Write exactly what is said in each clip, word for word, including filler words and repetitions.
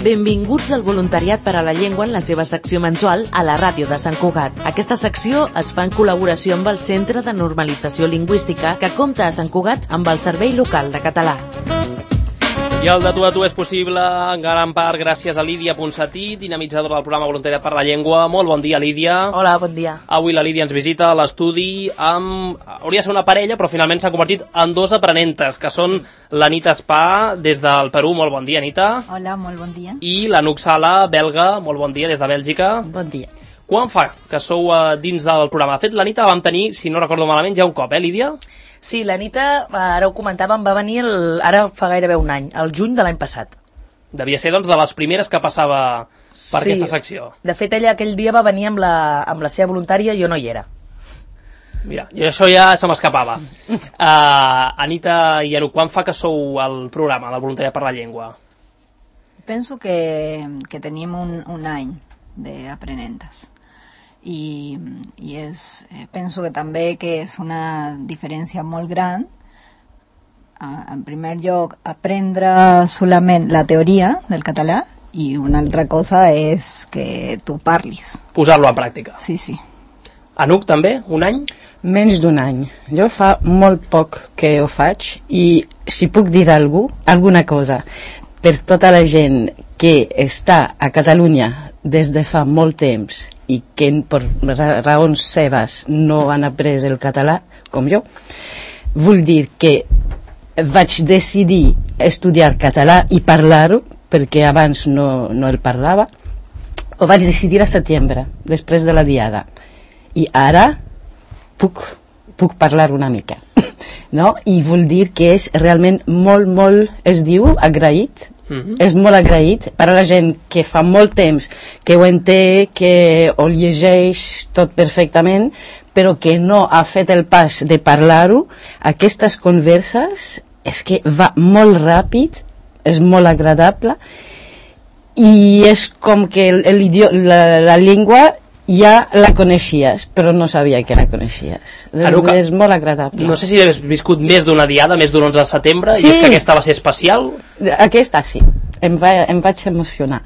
Benvinguts al Voluntariat per a la Llengua en la seva secció mensual a la ràdio de Sant Cugat. Aquesta secció es fa en col·laboració amb el Centre de Normalització Lingüística, que compta a Sant Cugat amb el Servei Local de Català. I el de Tu a Tu és possible en gran part gràcies a Lídia Ponsatí, dinamitzadora del programa Voluntariat per la Llengua. Molt bon dia, Lídia. Hola, bon dia. Avui la Lídia ens visita a l'estudi amb... hauria de ser una parella, però finalment s'ha convertit en dos aprenentes, que són l'Anita Espà, des del Perú. Molt bon dia, Anita. Hola, molt bon dia. I l'Anuc Sala, belga. Molt bon dia, des de Bèlgica. Bon dia. Quan fa que sou uh, dins del programa? De fet, l'Anita la vam tenir, si no recordo malament, ja un cop, eh, Lídia? Sí, l'Anita, ara ho comentàvem, va venir el, ara fa gairebé un any, el juny de l'any passat. Devia ser, doncs, de les primeres que passava per sí. aquesta secció. De fet, ella aquell dia va venir amb la, amb la seva voluntària i jo no hi era. Mira, i això ja se m'escapava. uh, Anita i Anuc, quan fa que sou al programa del Voluntariat per la Llengua? Penso que, que tenim un, un any d'aprenentes. I, i és, eh, penso que també que és una diferència molt gran. Uh, en primer lloc, aprendre solament la teoria del català i una altra cosa és que tu parlis. Posar-lo a pràctica. Sí, sí. Anuc, també? Un any? Menys d'un any. Jo fa molt poc que ho faig i si puc dir algú, alguna cosa per tota la gent que està a Catalunya des de fa molt temps i que per raons seves no han après el català, com jo, vull dir que vaig decidir estudiar català i parlar-ho, perquè abans no, no el parlava, ho vaig decidir a setembre, després de la diada. I ara puc, puc parlar una mica. No? I vull dir que és realment molt, molt, es diu, agraït, Mm-hmm. és molt agraït per a la gent que fa molt temps que ho entén, que ho llegeix tot perfectament, però que no ha fet el pas de parlar-ho. Aquestes converses és que va molt ràpid, és molt agradable i és com que el, el la, la llengua ja la coneixies, però no sabia que la coneixies. Anuc, és molt agradable. No sé si has viscut més d'una diada, més d'un onze de setembre, sí. I és que aquesta va ser especial. Aquesta sí, em, va, em vaig emocionar.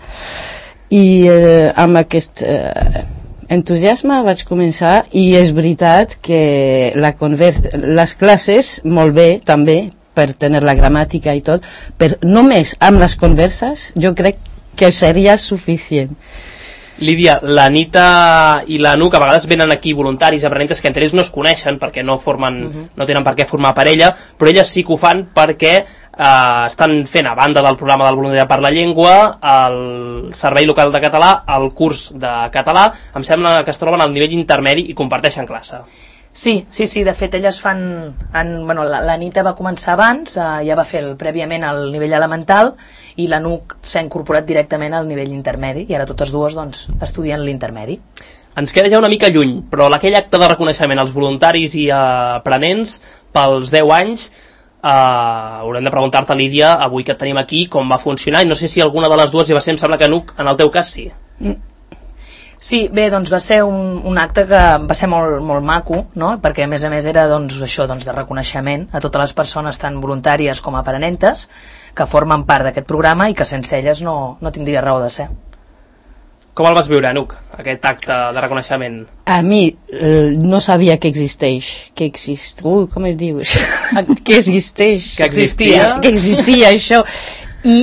I eh, amb aquest eh, entusiasme vaig començar, i és veritat que la convers les classes, molt bé també, per tenir la gramàtica i tot, però només amb les converses jo crec que seria suficient. Lídia, l'Anita i l'Anuc a vegades venen aquí voluntaris, aprenents que entre ells no es coneixen perquè no formen, uh-huh. no tenen per què formar parella, però elles sí que ho fan perquè eh, estan fent, a banda del programa del Voluntariat per la Llengua, el Servei Local de Català, el curs de català, em sembla que es troben al nivell intermedi i comparteixen classe. Sí, sí, sí, de fet elles fan... En, bueno, l'Anita va començar abans, eh, ja va fer el, prèviament al nivell elemental, i l'Anuc s'ha incorporat directament al nivell intermedi, i ara totes dues doncs, estudien l'intermedi. Ens queda ja una mica lluny, però aquell acte de reconeixement als voluntaris i a aprenents pels deu anys, eh, haurem de preguntar-te, Lídia, avui que et tenim aquí, com va funcionar, i no sé si alguna de les dues hi va ser, em sembla que Anuc, en el teu cas sí. Mm. Sí, bé, doncs va ser un, un acte que va ser molt, molt maco, no? Perquè a més a més era doncs, això doncs, de reconeixement a totes les persones tant voluntàries com aprenentes que formen part d'aquest programa i que sense elles no, no tindria raó de ser. Com el vas viure, Anuc, aquest acte de reconeixement? A mi eh, no sabia que existeix, que exist... Ui, com es diu això? que existeix. Que existia. Que existia això. I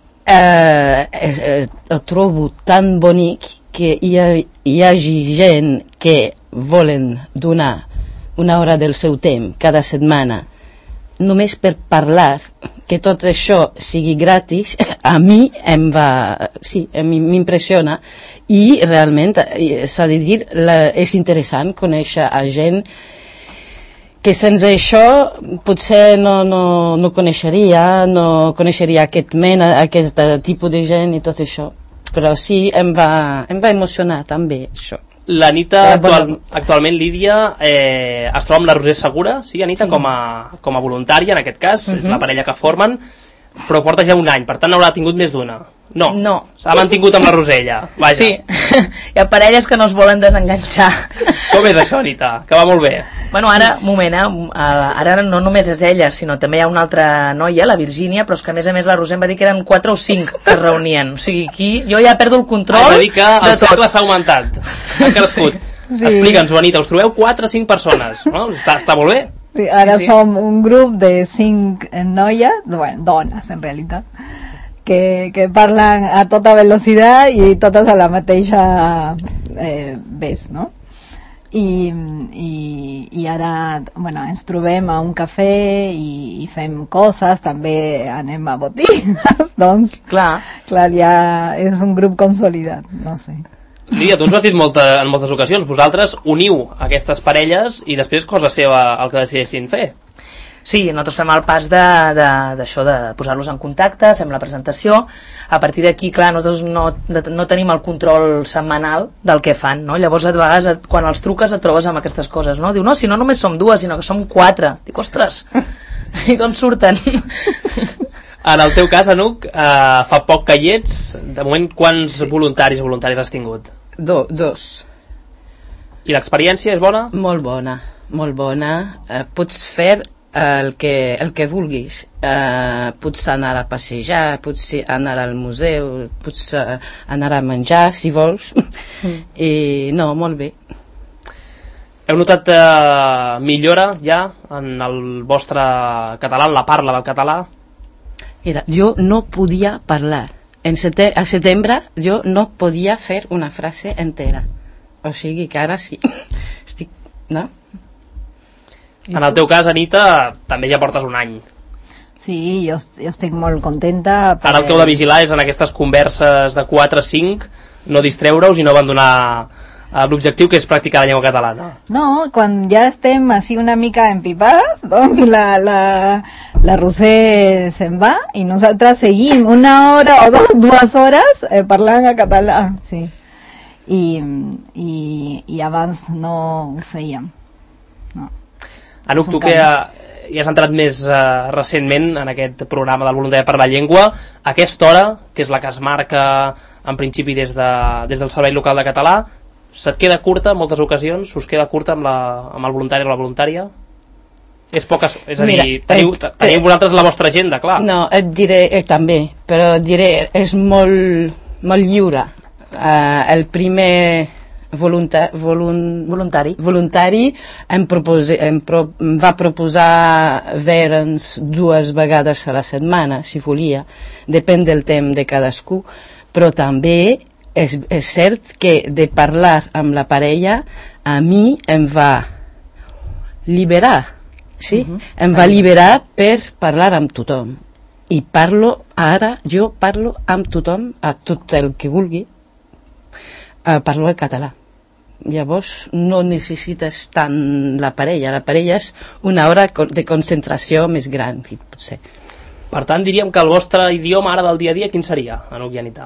eh, eh, ho trobo tan bonic que hi, ha, hi hagi gent que volen donar una hora del seu temps cada setmana només per parlar, que tot això sigui gratis, a mi em va, sí, m'impressiona, i realment s'ha de dir, la, és interessant conèixer a gent que sense això potser no, no, no coneixeria, no coneixeria aquest mena, aquest tipus de gent i tot això. Però sí, em va, em va emocionar també això. L'Anita, actual, actualment, Lídia, eh, es troba amb la Roser Segura, sí, Anita, sí. Com, a, com a voluntària, en aquest cas, uh-huh. És la parella que formen, però porta ja un any, per tant haurà tingut més d'una. No, no. S'ha mantingut amb la Rosella. Vaja. Sí, hi ha parelles que no es volen desenganxar. Com és això, Anita? Que va molt bé. Bueno, ara, un moment, eh? Ara no només és ella, sinó també hi ha una altra noia, la Virgínia, però és que a més a més la Roser em va dir que eren quatre o cinc que es reunien. O sigui, aquí jo ja perdo el control. Ah, és a dir que el cercle s'ha augmentat. Ha crescut. Sí. Explica'ns, Anita, us trobeu quatre o cinc persones. No? Està, està molt bé. Sí, ara sí. som un grup de cinc noies, bueno, dones en realitat, que, que parlen a tota velocitat i totes a la mateixa eh, vez, no? I, i, i ara bueno, ens trobem a un cafè i, i fem coses, també anem a botigues, doncs clar. clar, ja és un grup consolidat, no sé. Lídia, tu ens ho has dit molta, en moltes ocasions, vosaltres uniu aquestes parelles i després cosa seva el que decideixin fer. Sí, nosaltres fem el pas d'això, de, de, de posar-los en contacte, fem la presentació, a partir d'aquí, clar, nosaltres no, no tenim el control setmanal del que fan, no? Llavors, a vegades, et, quan els truques et trobes amb aquestes coses, no? Diu, no, si no només som dues, sinó que som quatre. Dic, ostres, i d'on surten? En el teu cas, Anuc, eh, fa poc que hi ets, de moment, quants sí. voluntaris o voluntaris has tingut? Do, dos. I l'experiència és bona? Molt bona, molt bona. Eh, pots fer el que, el que vulguis. Uh, pots anar a passejar, pots anar al museu, pots uh, anar a menjar si vols. Mm. I no, molt bé. Heu notat uh, millora ja en el vostre català, en la parla del català? Mira, jo no podia parlar. En setem a setembre jo no podia fer una frase entera. O sigui que ara sí. Estic, no? En el teu cas, Anita, també ja portes un any. Sí, jo, jo estic molt contenta. Per... Ara el que heu de vigilar és en aquestes converses de quatre a cinc no distreure-us i no abandonar eh, l'objectiu que és practicar la llengua catalana. No, quan ja estem així una mica empipades, doncs la, la, la Roser se'n va i nosaltres seguim una hora o dos, dues hores eh, parlant en català. Sí. I, i, i abans no ho fèiem. No. Anuc, tu que ja, ja has entrat més uh, recentment en aquest programa del Voluntariat per la Llengua, a aquesta hora, que és la que es marca en principi des, de, des del Servei Local de Català, se't queda curta en moltes ocasions? Us queda curta amb, la, amb el voluntari o la voluntària? És poques, és a Mira, dir, teniu, eh, teniu eh, vosaltres la vostra agenda, clar. No, et diré eh, també, però et diré, és molt, molt lliure. Uh, el primer volunta, volun, voluntari, voluntari em, propose, em, pro, em va proposar veure'ns dues vegades a la setmana, si volia, depèn del temps de cadascú, però també és, és cert que de parlar amb la parella a mi em va liberar, sí? Uh-huh. Em va liberar per parlar amb tothom. I parlo, ara jo parlo amb tothom, a tot el que vulgui, uh, parlo el català. Llavors no necessites tant la parella, la parella és una hora de concentració més gran, potser. Per tant, diríem que el vostre idioma ara del dia a dia quin seria, Anuc i Anita?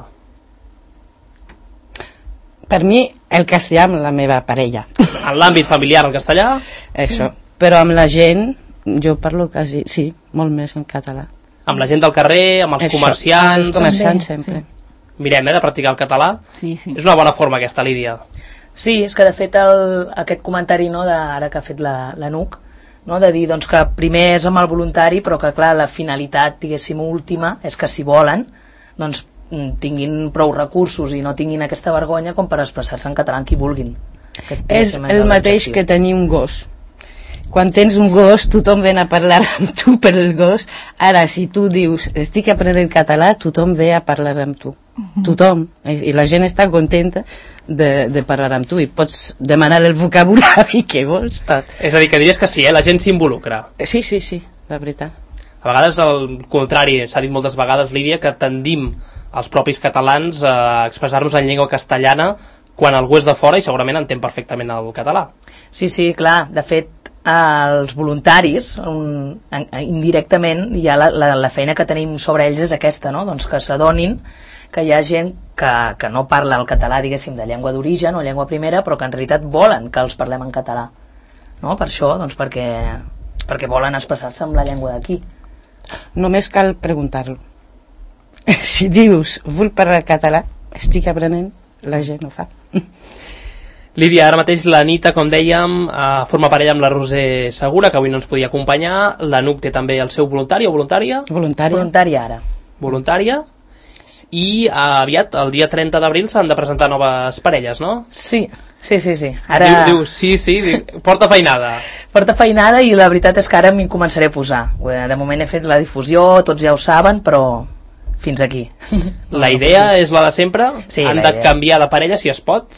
Per mi, el castellà amb la meva parella. En l'àmbit familiar, el castellà? Això. Però amb la gent, jo parlo quasi, sí, molt més en català. Amb la gent del carrer, amb els Això, comerciants... Els comerciants sempre. Sí. Mirem, eh, de practicar el català. Sí, sí. És una bona forma aquesta, Lídia. Sí, és que de fet el, aquest comentari, no, de, ara que ha fet la, la Nuc, no, de dir doncs, que primer és amb el voluntari, però que clar, la finalitat, diguéssim, última, és que si volen, doncs tinguin prou recursos i no tinguin aquesta vergonya com per expressar-se en català en qui vulguin. Aquest és el mateix que tenir un gos. Quan tens un gos, tothom ven a parlar amb tu per el gos. Ara, si tu dius, estic aprenent català, tothom ve a parlar amb tu. Uh-huh. Tothom. I la gent està contenta de, de parlar amb tu i pots demanar el vocabulari que vols. Tot. És a dir, que diries que sí, eh? La gent s'involucra. Sí, sí, sí, la veritat. A vegades, al contrari, s'ha dit moltes vegades, Lídia, que tendim els propis catalans a expressar-nos en llengua castellana quan algú és de fora i segurament entén perfectament el català. Sí, sí, clar. De fet, els voluntaris, un, indirectament, ja la, la, la feina que tenim sobre ells és aquesta, no? Doncs que s'adonin que hi ha gent que, que no parla el català, diguéssim, de llengua d'origen o llengua primera, però que en realitat volen que els parlem en català. No? Per això, doncs perquè, perquè volen expressar-se amb la llengua d'aquí. Només cal preguntar-lo. si dius vull parlar català, estic aprenent, la gent ho fa. Lídia, ara mateix la Anita, com dèiem, eh, forma parella amb la Roser Segura, que avui no ens podia acompanyar. L'Anuc té també el seu voluntari o voluntària? Voluntària. Voluntària ara. Voluntària. I eh, aviat, el dia trenta d'abril, s'han de presentar noves parelles, no? Sí, sí, sí. sí. Ara... Diu, diu, sí, sí, diu, porta feinada. Porta feinada i la veritat és que ara m'hi començaré a posar. De moment he fet la difusió, tots ja ho saben, però fins aquí. La idea és la de sempre? Sí, Han la de idea. canviar de parella si es pot?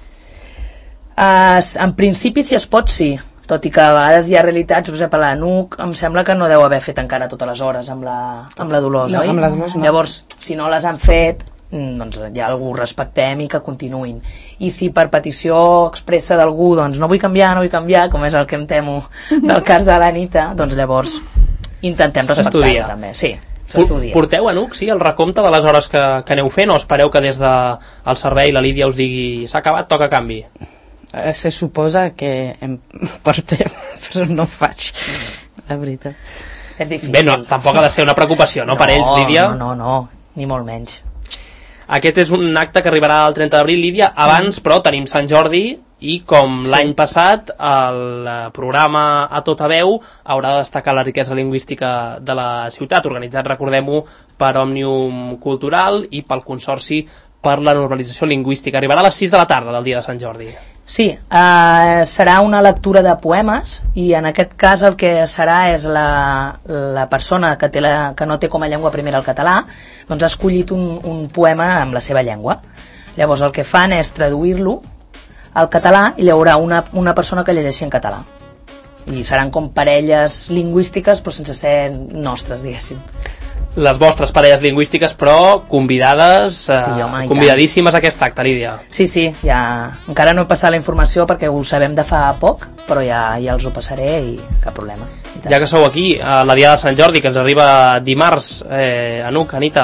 Uh, en principi, si es pot, sí. Tot i que a vegades hi ha realitats, per exemple, la Nuc em sembla que no deu haver fet encara totes les hores amb la, amb la Dolors, no, oi? amb la Dolors no. Llavors, si no les han fet, doncs ja algú respectem i que continuïn. I si per petició expressa d'algú, doncs no vull canviar, no vull canviar, com és el que em temo del cas de l'Anita, doncs llavors intentem respectar-ho també. Sí, s'estudia. Porteu, Anuc, sí, el recompte de les hores que, que aneu fent, o espereu que des del servei la Lídia us digui s'ha acabat, toca canvi? Se suposa que em portem, però no ho faig, la veritat. És difícil. Bé, no, tampoc ha de ser una preocupació, no, no per ells, Lídia? No, no, no, ni molt menys. Aquest és un acte que arribarà el trenta d'abril, Lídia. Abans, però, tenim Sant Jordi i, com Sí. l'any passat, el programa A Tota Veu haurà de destacar la riquesa lingüística de la ciutat, organitzat, recordem-ho, per Òmnium Cultural i pel Consorci per la Normalització Lingüística. Arribarà a les sis de la tarda del dia de Sant Jordi. Sí, eh, serà una lectura de poemes i en aquest cas el que serà és la, la persona que, té la, que no té com a llengua primera el català, doncs ha escollit un, un poema amb la seva llengua. Llavors el que fan és traduir-lo al català i hi haurà una, una persona que llegeixi en català. I seran com parelles lingüístiques però sense ser nostres, diguéssim. Les vostres parelles lingüístiques, però convidades, eh, Sí, home, i convidadíssimes a aquest acte, Lídia. Sí, sí, ja... encara no he passat la informació perquè ho sabem de fa poc, però ja, ja els ho passaré i cap problema. I tant. Ja que sou aquí, a la Diada de Sant Jordi, que ens arriba dimarts, eh, Anuc, Anita,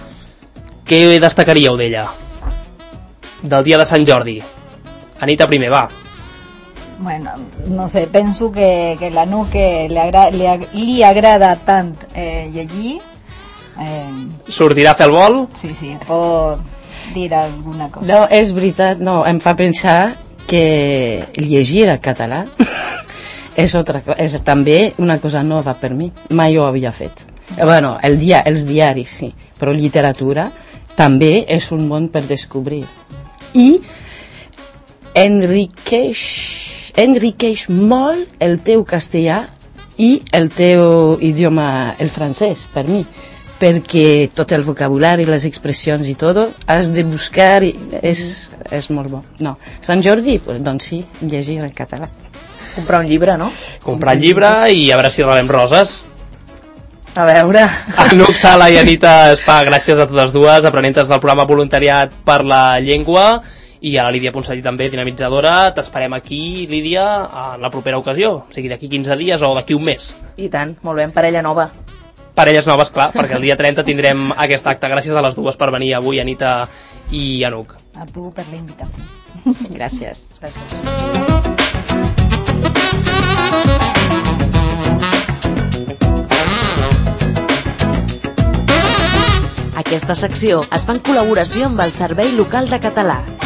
què destacaríeu d'ella? Del dia de Sant Jordi. Anita primer, va. Bueno, no sé, penso que, que la Nuque le, agra, le ag- li agrada tant eh, llegir. Eh, Sortirà a fer el vol? sí, sí, pot dir alguna cosa. No, és veritat, no, em fa pensar que llegir en català és, otra, és també una cosa nova per mi, mai ho havia fet. Bueno, el dia, els diaris sí, però literatura també és un món per descobrir i enriqueix enriqueix molt el teu castellà i el teu idioma, el francès, per mi, perquè tot el vocabulari, les expressions i tot, has de buscar i és, és molt bo. No, Sant Jordi, pues, doncs sí, llegir en català. Comprar un llibre, no? Comprar el llibre i a veure si rebem roses. A veure... Anuc, Sala i Anita Espà, gràcies a totes dues, aprenentes del programa Voluntariat per la Llengua, i a la Lídia Ponsatí també, dinamitzadora. T'esperem aquí, Lídia, en la propera ocasió, o sigui, d'aquí quinze dies o d'aquí un mes. I tant, molt bé, parella nova. Parelles noves, clar, perquè el dia trenta tindrem aquest acte. Gràcies a les dues per venir avui, Anita i Anuc. A tu per la invitació. Gràcies. Aquesta secció es fa en col·laboració amb el Servei Local de Català.